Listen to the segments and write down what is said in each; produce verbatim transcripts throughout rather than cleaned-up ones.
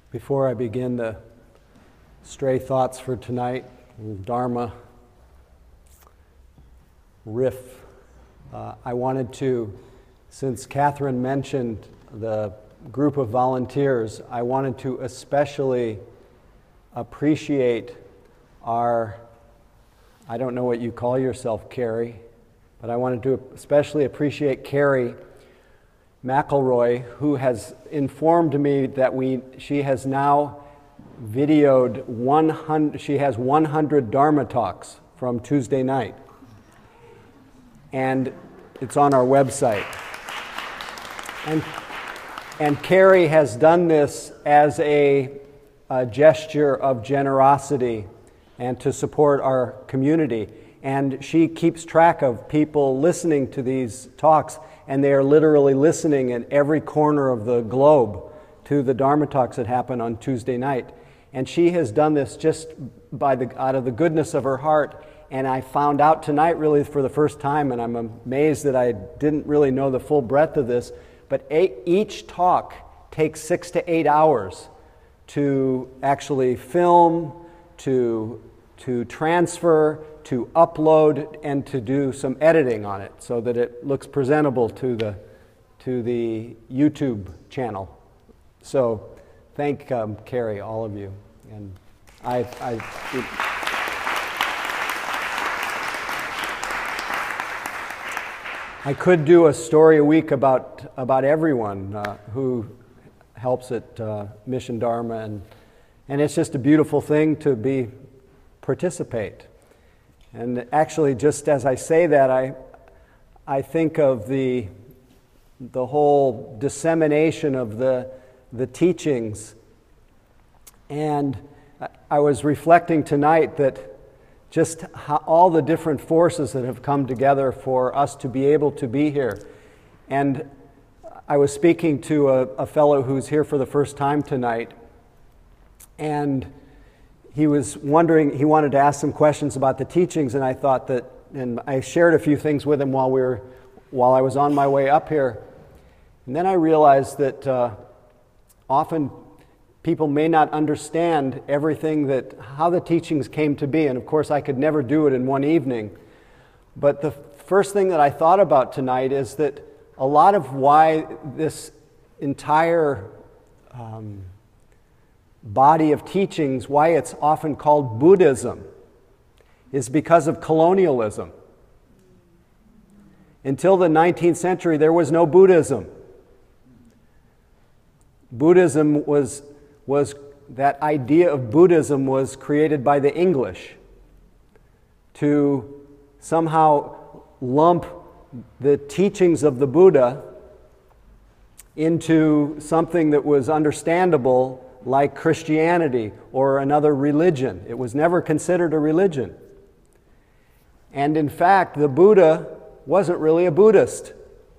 Before I begin the stray thoughts for tonight, Dharma riff, uh, I wanted to, since Catherine mentioned the group of volunteers, I wanted to especially appreciate our, I don't know what you call yourself, Carrie, but I wanted to especially appreciate Carrie McElroy, who has informed me that we she has now videoed one hundred, she has one hundred Dharma talks from Tuesday night. And it's on our website. And, and Carrie has done this as a, a gesture of generosity and to support our community. And she keeps track of people listening to these talks, and they are literally listening in every corner of the globe to the Dharma talks that happen on Tuesday night. And she has done this just by the out of the goodness of her heart. And I found out tonight really for the first time, and I'm amazed that I didn't really know the full breadth of this, but eight, each talk takes six to eight hours to actually film, to, to transfer, to upload, and to do some editing on it so that it looks presentable to the, to the YouTube channel. So thank um, Carrie, all of you. And I... I it, I could do a story a week about about everyone uh, who helps at uh, Mission Dharma, and and it's just a beautiful thing to be participate. And actually, just as I say that, I I think of the the whole dissemination of the the teachings, and I was reflecting tonight that just how all the different forces that have come together for us to be able to be here. And I was speaking to a, a fellow who's here for the first time tonight, and he was wondering, he wanted to ask some questions about the teachings, and I thought that, and I shared a few things with him while we were, while I was on my way up here. And then I realized that uh, often people may not understand everything that, how the teachings came to be. And of course, I could never do it in one evening. But the first thing that I thought about tonight is that a lot of why this entire um, body of teachings, why it's often called Buddhism, is because of colonialism. Until the nineteenth century, there was no Buddhism. Buddhism was was that idea of Buddhism was created by the English to somehow lump the teachings of the Buddha into something that was understandable like Christianity or another religion. It was never considered a religion. And in fact, the Buddha wasn't really a Buddhist.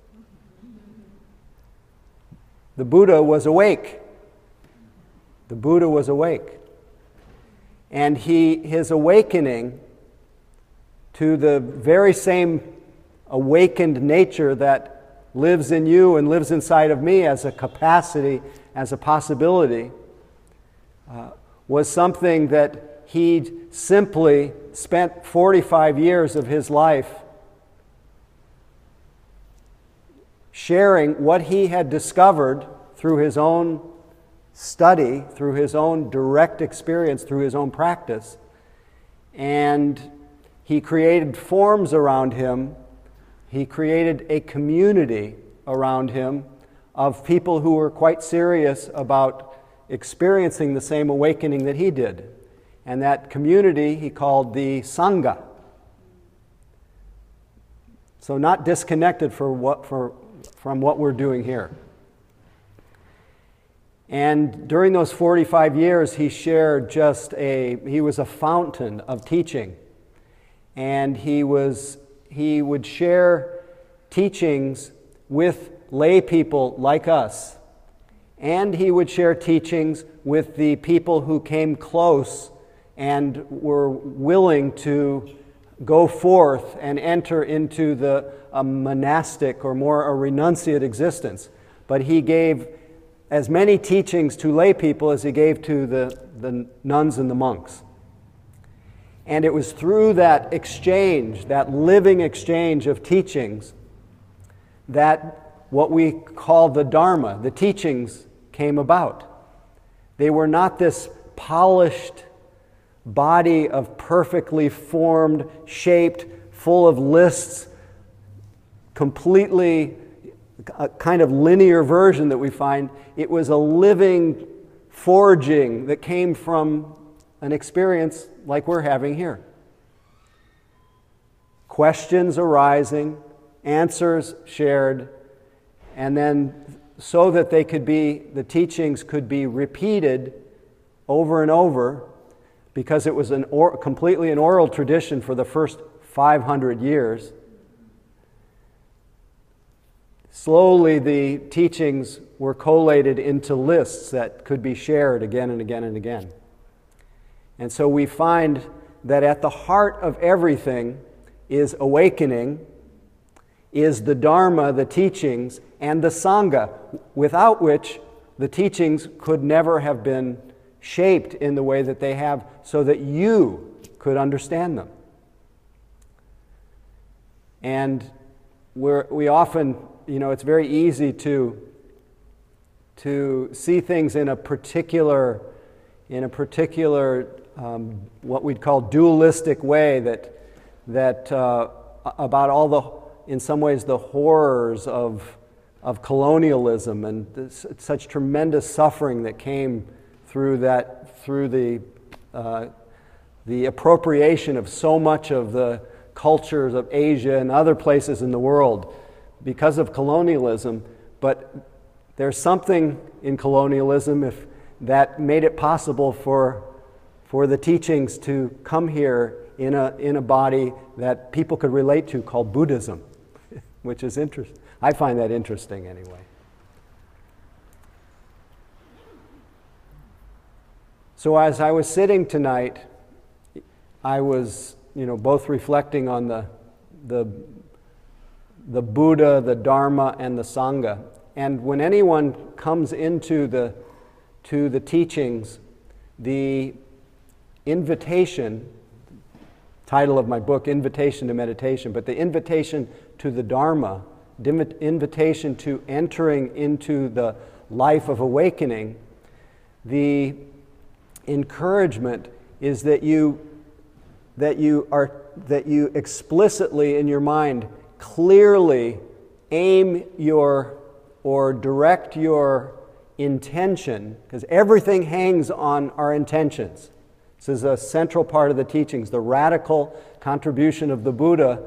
The Buddha was awake. The Buddha was awake. And he, his awakening to the very same awakened nature that lives in you and lives inside of me as a capacity, as a possibility, uh, was something that he simply spent forty-five years of his life sharing what he had discovered through his own study, through his own direct experience, through his own practice. And he created forms around him. He created a community around him of people who were quite serious about experiencing the same awakening that he did. And that community he called the Sangha. So not disconnected for what, for, from what we're doing here. And during those forty-five years, he shared just a, he was a fountain of teaching. And he was, he would share teachings with lay people like us. And he would share teachings with the people who came close and were willing to go forth and enter into the a monastic or more a renunciate existence. But he gave as many teachings to lay people as he gave to the, the nuns and the monks. And it was through that exchange, that living exchange of teachings, that what we call the Dharma, the teachings, came about. They were not this polished body of perfectly formed, shaped, full of lists, completely a kind of linear version that we find. It was a living forging that came from an experience like we're having here. Questions arising, answers shared, and then so that they could be, the teachings could be repeated over and over, because it was an or, completely an oral tradition for the first five hundred years. Slowly the teachings were collated into lists that could be shared again and again and again. And so we find that at the heart of everything is awakening, is the Dharma, the teachings, and the Sangha, without which the teachings could never have been shaped in the way that they have so that you could understand them. And we're, we often, you know, it's very easy to, to see things in a particular, in a particular um, what we'd call dualistic way, that, that uh, about all the, in some ways, the horrors of, of colonialism and this, such tremendous suffering that came through that, through the, uh, the appropriation of so much of the cultures of Asia and other places in the world because of colonialism. But there's something in colonialism if that made it possible for, for the teachings to come here in a, in a body that people could relate to, called Buddhism, which is interesting. I find that interesting anyway. So as I was sitting tonight, I was, you know, both reflecting on the, the, the Buddha, the Dharma, and the Sangha. And when anyone comes into the, to the teachings, the invitation, title of my book, Invitation to Meditation, but the invitation to the Dharma, the invitation to entering into the life of awakening, the encouragement is that you that you are that you explicitly in your mind clearly aim your or direct your intention, because everything hangs on our intentions. This is a central part of the teachings, the radical contribution of the Buddha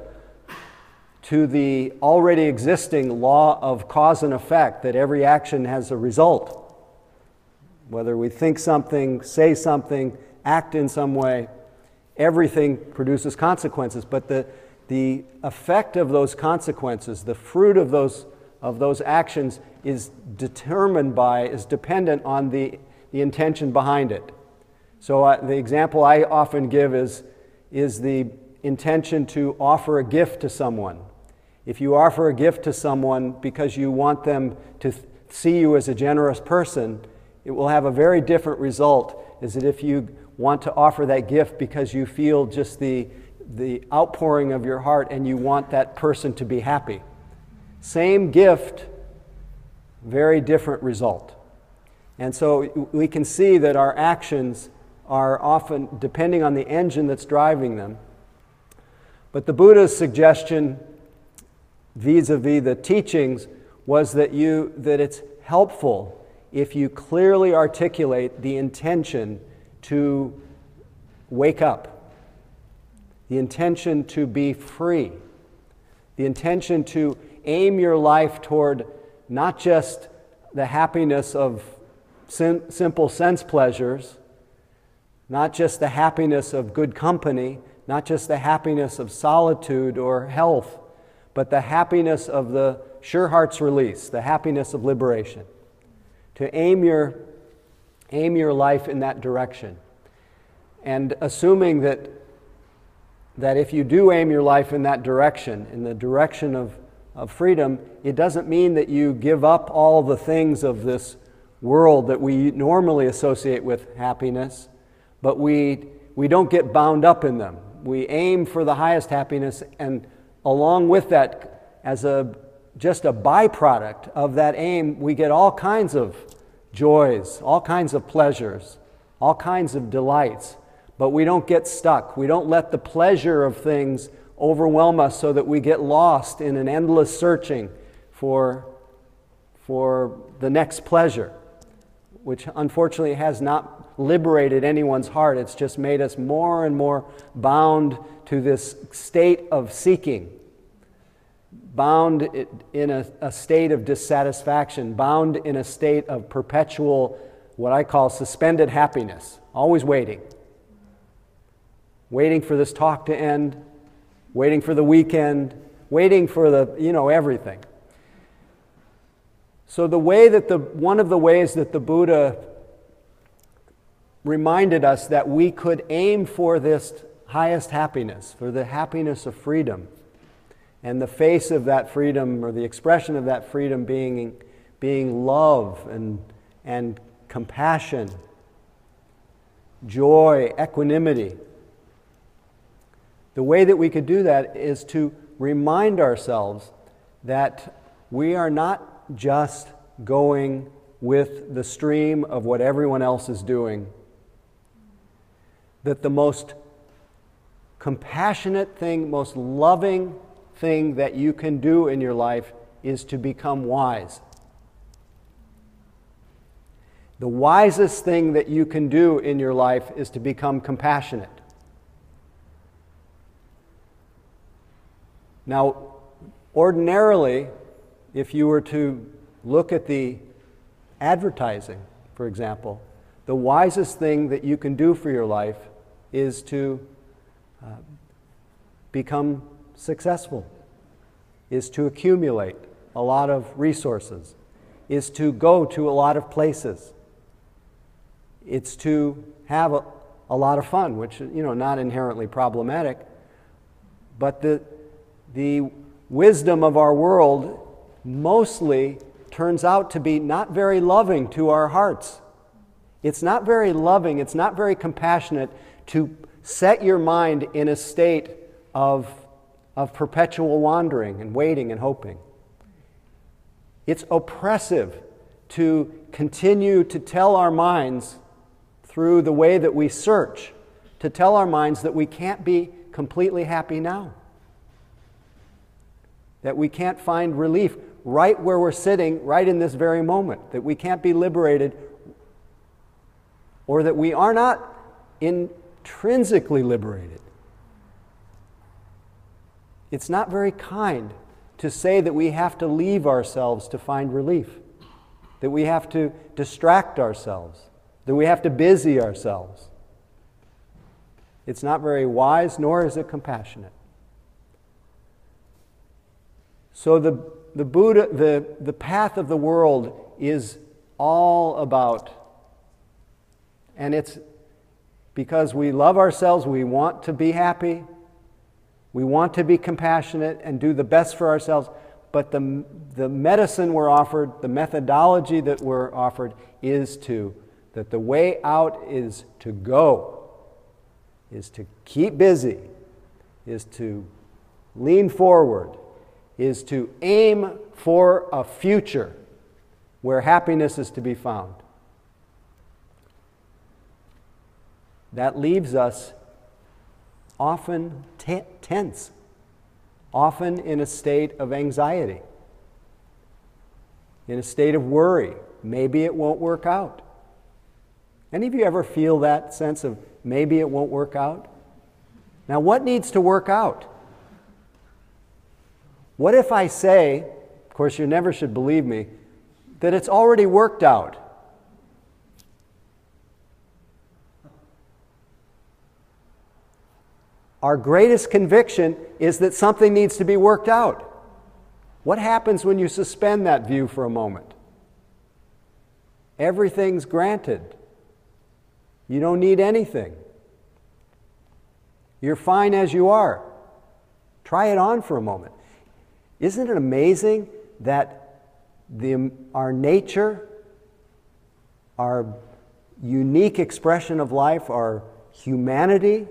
to the already existing law of cause and effect, that every action has a result. Whether we think something, say something, act in some way, everything produces consequences. But the, the effect of those consequences, the fruit of those, of those actions is determined by, is dependent on the, the intention behind it. So uh, the example I often give is, is the intention to offer a gift to someone. If you offer a gift to someone because you want them to th- see you as a generous person, it will have a very different result is that if you want to offer that gift because you feel just the, the outpouring of your heart and you want that person to be happy. Same gift, very different result. And so we can see that our actions are often depending on the engine that's driving them. But the Buddha's suggestion vis-a-vis the teachings was that you that it's helpful if you clearly articulate the intention to wake up, the intention to be free, the intention to aim your life toward not just the happiness of sim- simple sense pleasures, not just the happiness of good company, not just the happiness of solitude or health, but the happiness of the sure heart's release, the happiness of liberation. To aim your, aim your life in that direction. And assuming that, that if you do aim your life in that direction, in the direction of, of freedom, it doesn't mean that you give up all the things of this world that we normally associate with happiness, but we, we don't get bound up in them. We aim for the highest happiness, and along with that, as a just a byproduct of that aim, we get all kinds of joys, all kinds of pleasures, all kinds of delights, but we don't get stuck. We don't let the pleasure of things overwhelm us so that we get lost in an endless searching for, for the next pleasure, which unfortunately has not liberated anyone's heart. It's just made us more and more bound to this state of seeking, bound in a, a state of dissatisfaction, bound in a state of perpetual, what I call suspended happiness, always waiting. Waiting for this talk to end, waiting for the weekend, waiting for the, you know, everything. So the way that the, one of the ways that the Buddha reminded us that we could aim for this highest happiness, for the happiness of freedom, and the face of that freedom, or the expression of that freedom being, being love and, and compassion, joy, equanimity. The way that we could do that is to remind ourselves that we are not just going with the stream of what everyone else is doing, that the most compassionate thing, most loving thing that you can do in your life is to become wise. The wisest thing that you can do in your life is to become compassionate. Now, ordinarily, if you were to look at the advertising, for example, the wisest thing that you can do for your life is to uh, become successful, is to accumulate a lot of resources, is to go to a lot of places. It's to have a, a lot of fun, which, you know, not inherently problematic, but the The wisdom of our world mostly turns out to be not very loving to our hearts. It's not very loving, it's not very compassionate to set your mind in a state of, of perpetual wandering and waiting and hoping. It's oppressive to continue to tell our minds, through the way that we search, to tell our minds that we can't be completely happy now. That we can't find relief right where we're sitting, right in this very moment. That we can't be liberated, or that we are not intrinsically liberated. It's not very kind to say that we have to leave ourselves to find relief, that we have to distract ourselves, that we have to busy ourselves. It's not very wise, nor is it compassionate. So the, the Buddha, the, the path of the world is all about, and it's because we love ourselves, we want to be happy, we want to be compassionate and do the best for ourselves, but the, the medicine we're offered, the methodology that we're offered is to, that the way out is to go, is to keep busy, is to lean forward, is to aim for a future where happiness is to be found. That leaves us often t- tense, often in a state of anxiety, in a state of worry. Maybe it won't work out. Any of you ever feel that sense of maybe it won't work out? Now, what needs to work out? What if I say, of course you never should believe me, that it's already worked out? Our greatest conviction is that something needs to be worked out. What happens when you suspend that view for a moment? Everything's granted. You don't need anything. You're fine as you are. Try it on for a moment. Isn't it amazing that the, our nature our unique expression of life, our humanity,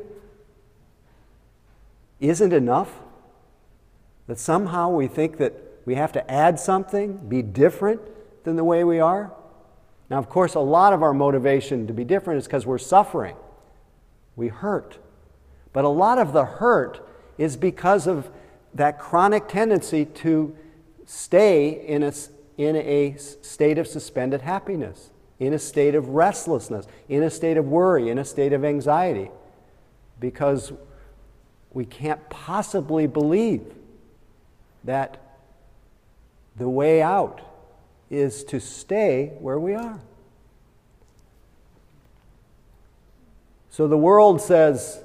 isn't enough? That somehow we think that we have to add something, be different than the way we are? Now, of course, a lot of our motivation to be different is because we're suffering. We hurt. But a lot of the hurt is because of that chronic tendency to stay in a, in a state of suspended happiness, in a state of restlessness, in a state of worry, in a state of anxiety, because we can't possibly believe that the way out is to stay where we are. So the world says,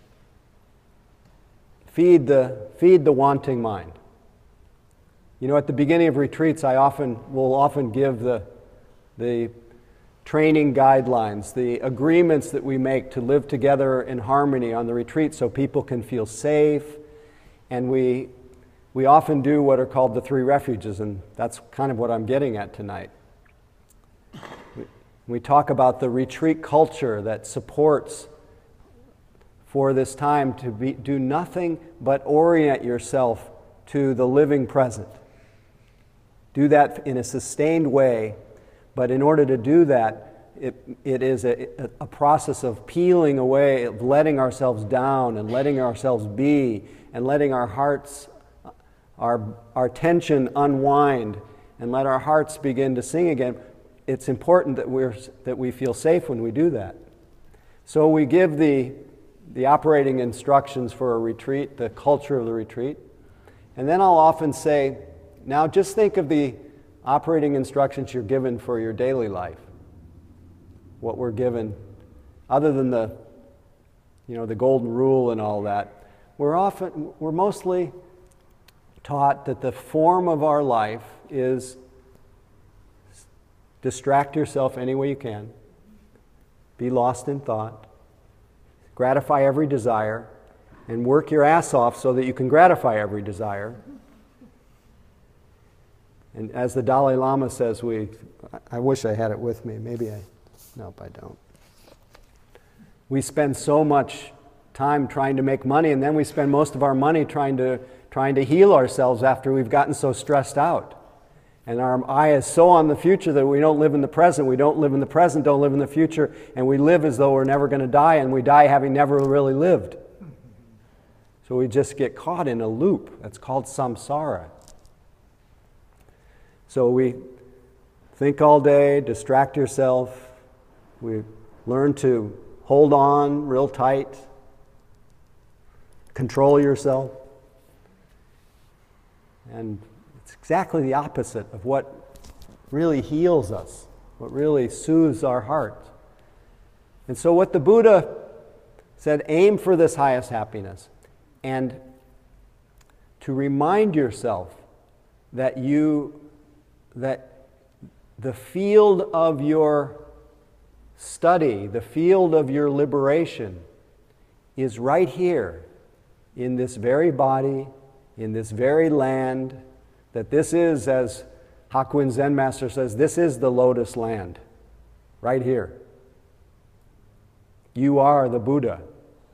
feed the, feed the wanting mind. You know, at the beginning of retreats, I often will often give the, the training guidelines, the agreements that we make to live together in harmony on the retreat so people can feel safe. And we, we often do what are called the three refuges, and that's kind of what I'm getting at tonight. We, we talk about the retreat culture that supports for this time to be, do nothing but orient yourself to the living present. Do that in a sustained way, but in order to do that, it, it is a, a process of peeling away, of letting ourselves down and letting ourselves be and letting our hearts, our, our tension unwind and let our hearts begin to sing again. It's important that, we're, that we feel safe when we do that. So we give the the operating instructions for a retreat, the culture of the retreat. And then I'll often say, now just think of the operating instructions you're given for your daily life. What we're given, other than the, you know, the golden rule and all that, we're often, we're mostly taught that the form of our life is distract yourself any way you can, be lost in thought, gratify every desire, and work your ass off so that you can gratify every desire. And as the Dalai Lama says, we, I wish I had it with me, maybe I, nope, I don't. We spend so much time trying to make money, and then we spend most of our money trying to, trying to heal ourselves after we've gotten so stressed out. And our eye is so on the future that we don't live in the present. We don't live in the present, don't live in the future, and we live as though we're never going to die, and we die having never really lived. So we just get caught in a loop. That's called samsara. So we think all day, distract yourself. We learn to hold on real tight, control yourself. And it's exactly the opposite of what really heals us, what really soothes our heart. And so what the Buddha said, aim for this highest happiness. And to remind yourself that you, that the field of your study, the field of your liberation is right here in this very body, in this very land, that this is, as Hakuin Zen Master says, this is the lotus land, right here. You are the Buddha.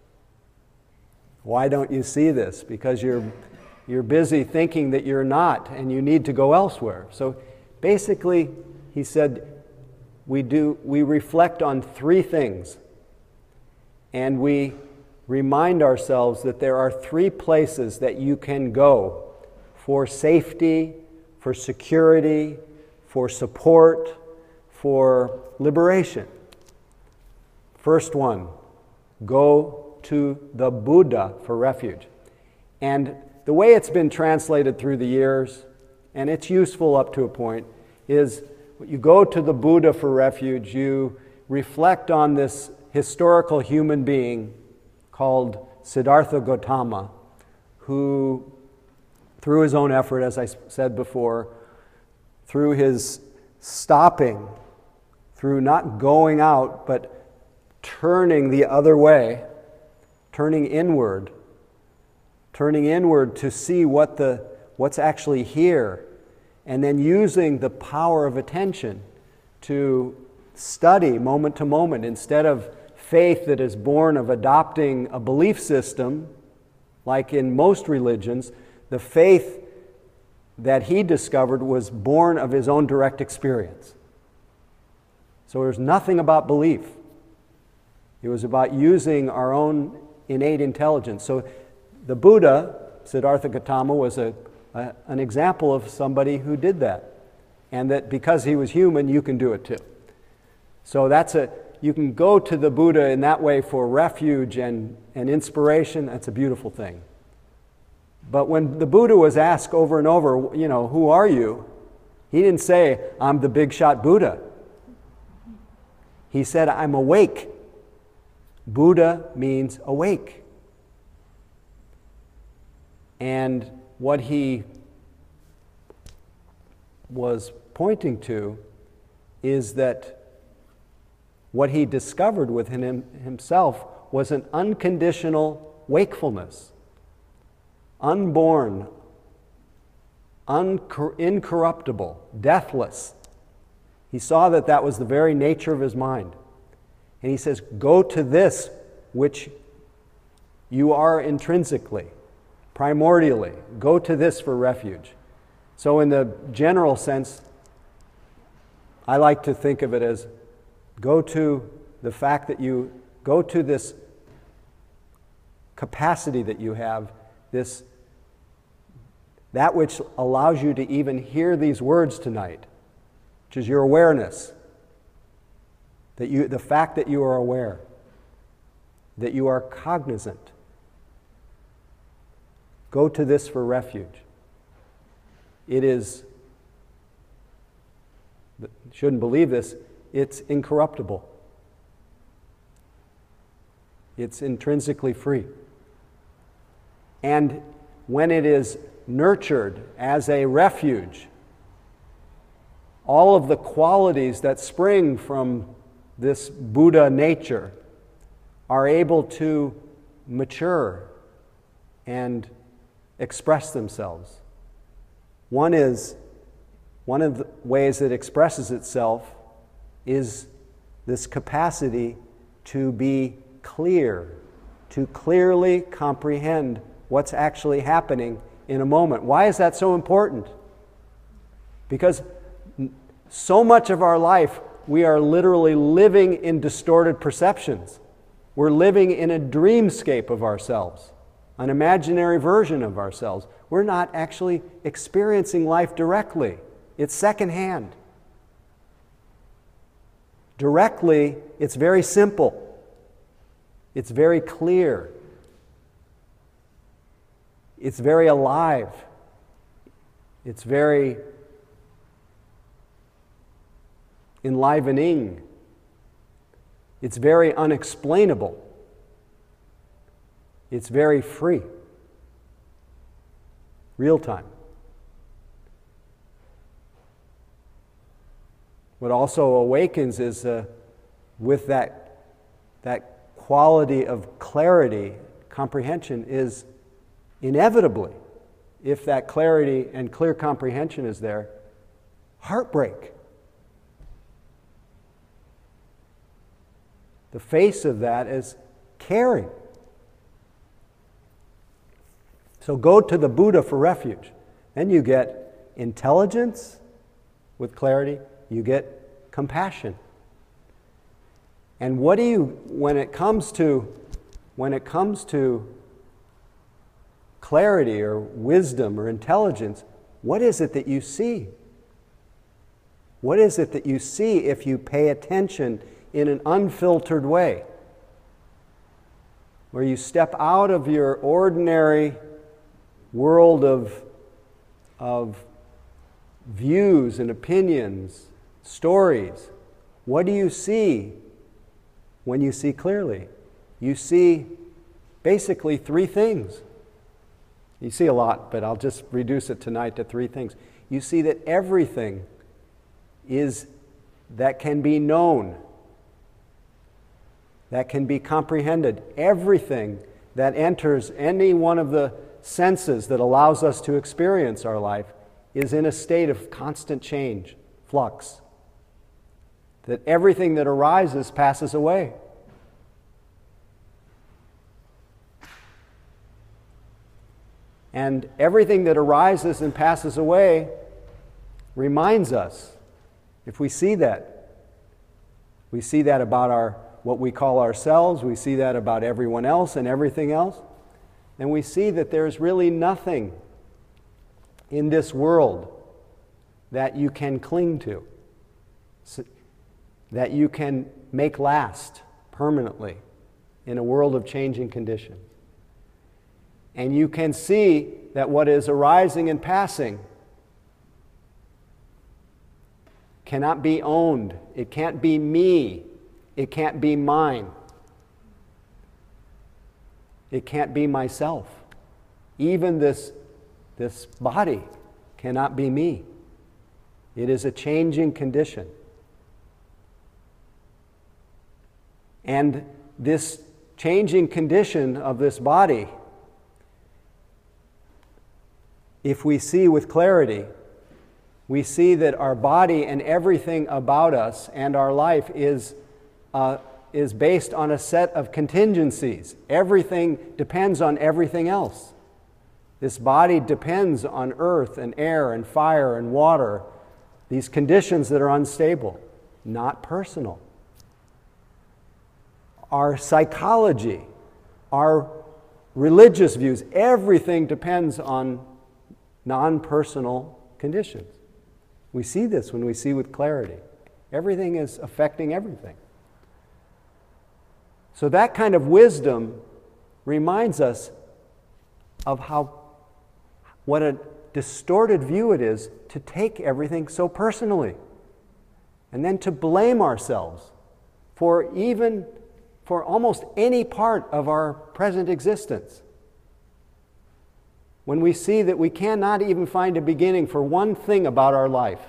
Why don't you see this? Because you're, you're busy thinking that you're not and you need to go elsewhere. So basically, he said, we do, we reflect on three things, and we remind ourselves that there are three places that you can go for safety, for security, for support, for liberation. First one, go to the Buddha for refuge. And the way it's been translated through the years, and it's useful up to a point, is you go to the Buddha for refuge, you reflect on this historical human being called Siddhartha Gautama, who through his own effort, as I said before, through his stopping, through not going out, but turning the other way, turning inward, turning inward to see what the, what's actually here, and then using the power of attention to study moment to moment, instead of faith that is born of adopting a belief system, like in most religions, the faith that he discovered was born of his own direct experience. So there's nothing about belief. It was about using our own innate intelligence. So the Buddha, Siddhartha Gautama, was a, a, an example of somebody who did that. And that because he was human, you can do it too. So that's a, you can go to the Buddha in that way for refuge and, and inspiration. That's a beautiful thing. But when the Buddha was asked over and over, you know, who are you? He didn't say, I'm the big shot Buddha. He said, I'm awake. Buddha means awake. And what he was pointing to is that what he discovered within him, himself was an unconditional wakefulness, unborn, uncor- incorruptible, deathless. He saw that that was the very nature of his mind. And he says, go to this which you are intrinsically, primordially. Go to this for refuge. So in the general sense, I like to think of it as go to the fact that you, go to this capacity that you have, this, that which allows you to even hear these words tonight, which is your awareness. That you, the fact that you are aware, that you are cognizant. Go to this for refuge. It is, shouldn't believe this, it's incorruptible. It's intrinsically free. And when it is nurtured as a refuge, all of the qualities that spring from this Buddha nature are able to mature and express themselves. One is, one of the ways it expresses itself is this capacity to be clear, to clearly comprehend what's actually happening in a moment. Why is that so important? Because so much of our life we are literally living in distorted perceptions. We're living in a dreamscape of ourselves, an imaginary version of ourselves. We're not actually experiencing life directly. It's secondhand. Directly, it's very simple. It's very clear. It's very alive. It's very enlivening. It's very unexplainable. It's very free. Real time. What also awakens is uh, with that, that quality of clarity, comprehension is inevitably, if that clarity and clear comprehension is there, heartbreak. The face of that is caring. So go to the Buddha for refuge. Then you get intelligence with clarity. You get compassion. And what do you, when it comes to, when it comes to clarity or wisdom or intelligence, what is it that you see? What is it that you see if you pay attention in an unfiltered way? Where you step out of your ordinary world of, of views and opinions, stories. What do you see when you see clearly? You see basically three things. You see a lot, but I'll just reduce it tonight to three things. You see that everything is that can be known, that can be comprehended, everything that enters any one of the senses that allows us to experience our life is in a state of constant change, flux. that everything that arises passes away. And everything that arises and passes away reminds us, if we see that, we see that about our what we call ourselves, we see that about everyone else and everything else, then we see that there's really nothing in this world that you can cling to, that you can make last permanently in a world of changing conditions. And you can see that what is arising and passing cannot be owned. It can't be me. It can't be mine. It can't be myself. Even this, this body cannot be me. It is a changing condition. And this changing condition of this body, if we see with clarity, we see that our body and everything about us and our life is, uh, is based on a set of contingencies. Everything depends on everything else. This body depends on earth and air and fire and water, these conditions that are unstable, not personal. Our psychology, our religious views, everything depends on non-personal conditions. We see this when we see with clarity. Everything is affecting everything. So that kind of wisdom reminds us of how, what a distorted view it is to take everything so personally and then to blame ourselves for even, for almost any part of our present existence. When we see that we cannot even find a beginning for one thing about our life.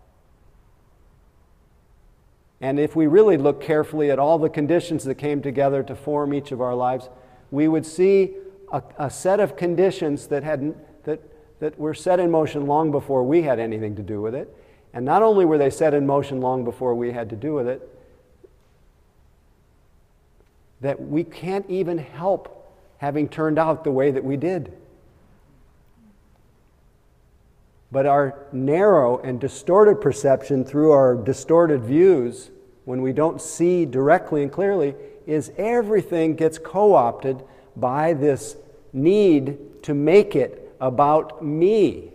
And if we really look carefully at all the conditions that came together to form each of our lives, we would see a, a set of conditions that, had, that, that were set in motion long before we had anything to do with it. And not only were they set in motion long before we had to do with it, that we can't even help having turned out the way that we did. But our narrow and distorted perception through our distorted views, when we don't see directly and clearly, is everything gets co-opted by this need to make it about me.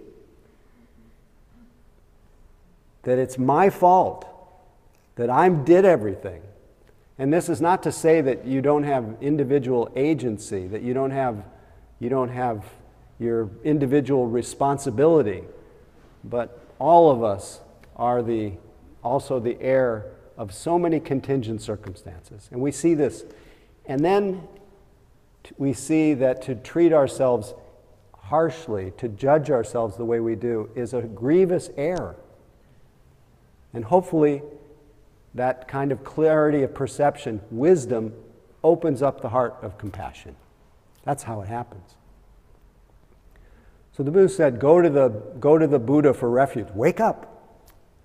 That it's my fault, that I did everything. And this is not to say that you don't have individual agency, that you don't have, you don't have your individual responsibility. But all of us are the, also the heir of so many contingent circumstances. And we see this. And then we see that to treat ourselves harshly, to judge ourselves the way we do, is a grievous error. And hopefully that kind of clarity of perception, wisdom, opens up the heart of compassion. That's how it happens. So the Buddha said, go to the, go to the Buddha for refuge. Wake up.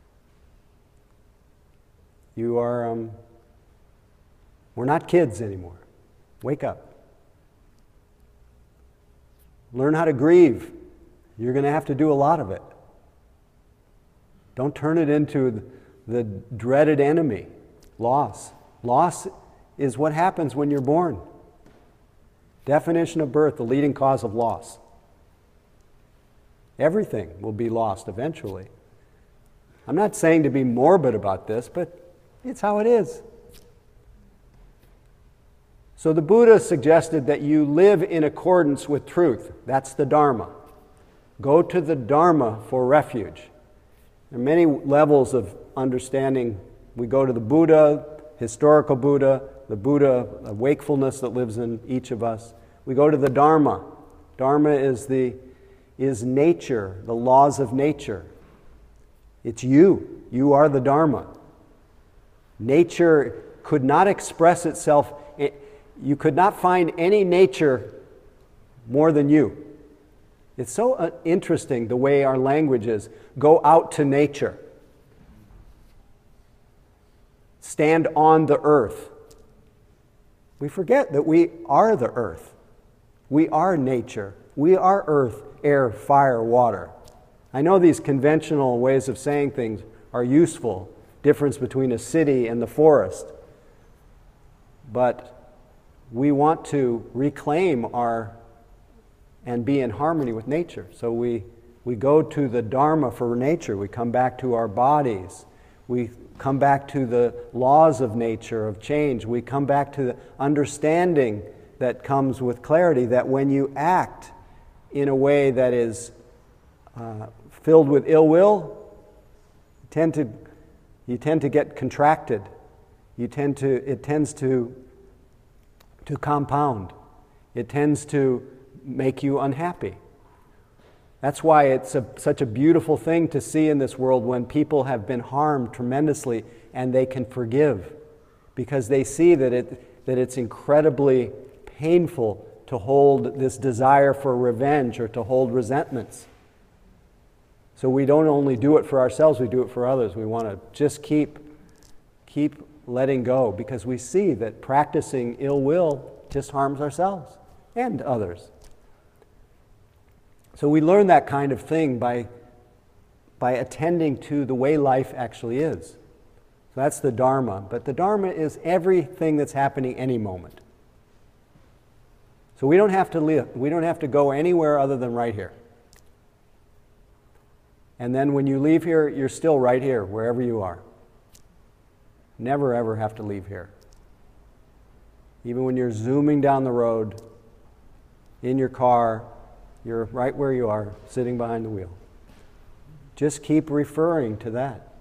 You are, um, we're not kids anymore. Wake up. Learn how to grieve. You're going to have to do a lot of it. Don't turn it into the dreaded enemy, loss. Loss is what happens when you're born. Definition of birth, the leading cause of loss. Everything will be lost eventually. I'm not saying to be morbid about this, but it's how it is. So the Buddha suggested that you live in accordance with truth. That's the Dharma. Go to the Dharma for refuge. There are many levels of understanding. We go to the Buddha, historical Buddha, the Buddha of wakefulness that lives in each of us. We go to the Dharma. Dharma is the is nature, the laws of nature. It's you. You are the Dharma. Nature could not express itself. It, you could not find any nature more than you. It's so uh, interesting the way our language is. Go out to nature. stand on the earth. We forget that we are the earth. We are nature. We are earth, air, fire, water. I know these conventional ways of saying things are useful, difference between a city and the forest. But we want to reclaim our and be in harmony with nature. So we, we go to the Dharma for nature. We come back to our bodies. We come back to the laws of nature, of change. We come back to the understanding that comes with clarity, that when you act in a way that is uh, filled with ill will, you tend to, you tend to get contracted. You tend to, it tends to, to compound. It tends to make you unhappy. That's why it's a, such a beautiful thing to see in this world when people have been harmed tremendously and they can forgive, because they see that it that it's incredibly painful to hold this desire for revenge or to hold resentments. So we don't only do it for ourselves, we do it for others. We want to just keep keep letting go, because we see that practicing ill will just harms ourselves and others. So we learn that kind of thing by, by attending to the way life actually is. So that's the Dharma. But the Dharma is everything that's happening any moment. So we don't have to live, we don't have to go anywhere other than right here. And then when you leave here, you're still right here, wherever you are. Never ever have to leave here. Even when you're zooming down the road, in your car, you're right where you are, sitting behind the wheel. Just keep referring to that.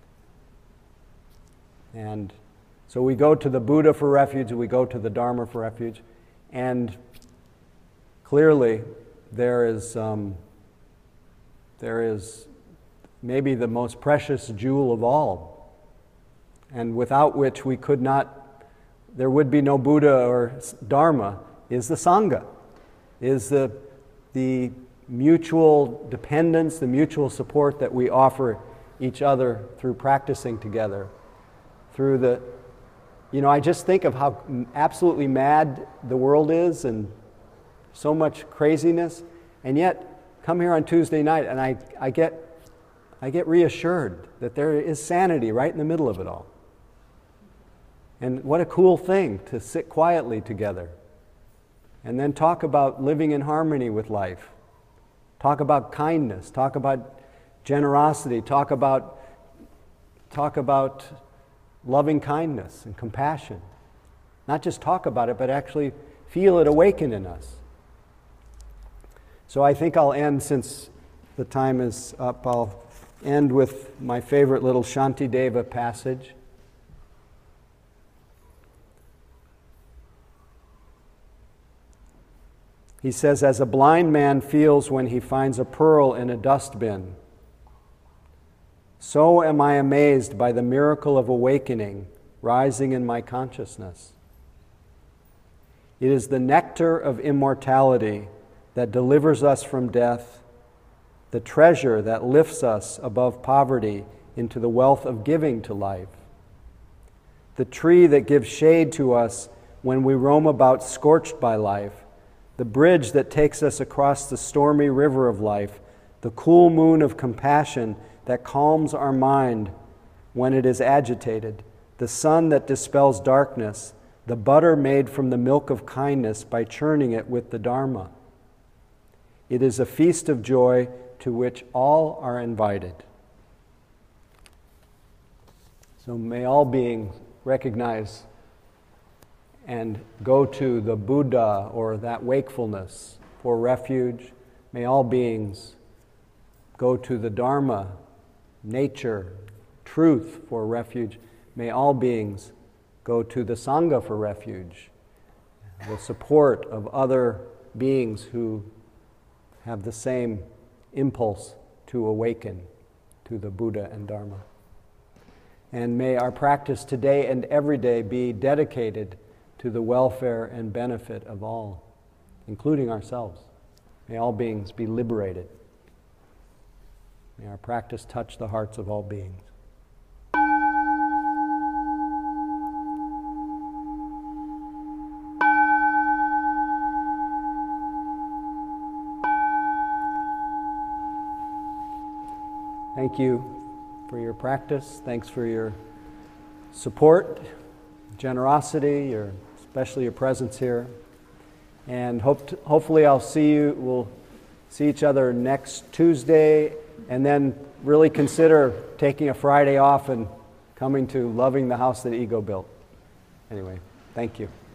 And so we go to the Buddha for refuge, we go to the Dharma for refuge, and clearly there is um, there is maybe the most precious jewel of all, and without which we could not, there would be no Buddha or Dharma, is the Sangha, is the the mutual dependence, the mutual support that we offer each other through practicing together. Through the, you know, I just think of how absolutely mad the world is and so much craziness, and yet come here on Tuesday night and I, I get I get reassured that there is sanity right in the middle of it all. And what a cool thing to sit quietly together and then talk about living in harmony with life. Talk about kindness, talk about generosity, talk about, talk about loving kindness and compassion. Not just talk about it, but actually feel it awaken in us. So I think I'll end, since the time is up, I'll end with my favorite little Shantideva passage. He says, as a blind man feels when he finds a pearl in a dustbin, so am I amazed by the miracle of awakening rising in my consciousness. It is the nectar of immortality that delivers us from death, the treasure that lifts us above poverty into the wealth of giving to life, the tree that gives shade to us when we roam about scorched by life, the bridge that takes us across the stormy river of life, the cool moon of compassion that calms our mind when it is agitated, the sun that dispels darkness, the butter made from the milk of kindness by churning it with the Dharma. It is a feast of joy to which all are invited. So may all beings recognize and go to the Buddha or that wakefulness for refuge. May all beings go to the Dharma, nature, truth for refuge. May all beings go to the Sangha for refuge, the support of other beings who have the same impulse to awaken to the Buddha and Dharma. And may our practice today and every day be dedicated to the welfare and benefit of all, including ourselves. May all beings be liberated. May our practice touch the hearts of all beings. Thank you for your practice. Thanks for your support, generosity, your, especially your presence here. And hope to, hopefully I'll see you, we'll see each other next Tuesday, and then really consider taking a Friday off and coming to Loving the House that Ego Built. Anyway, thank you.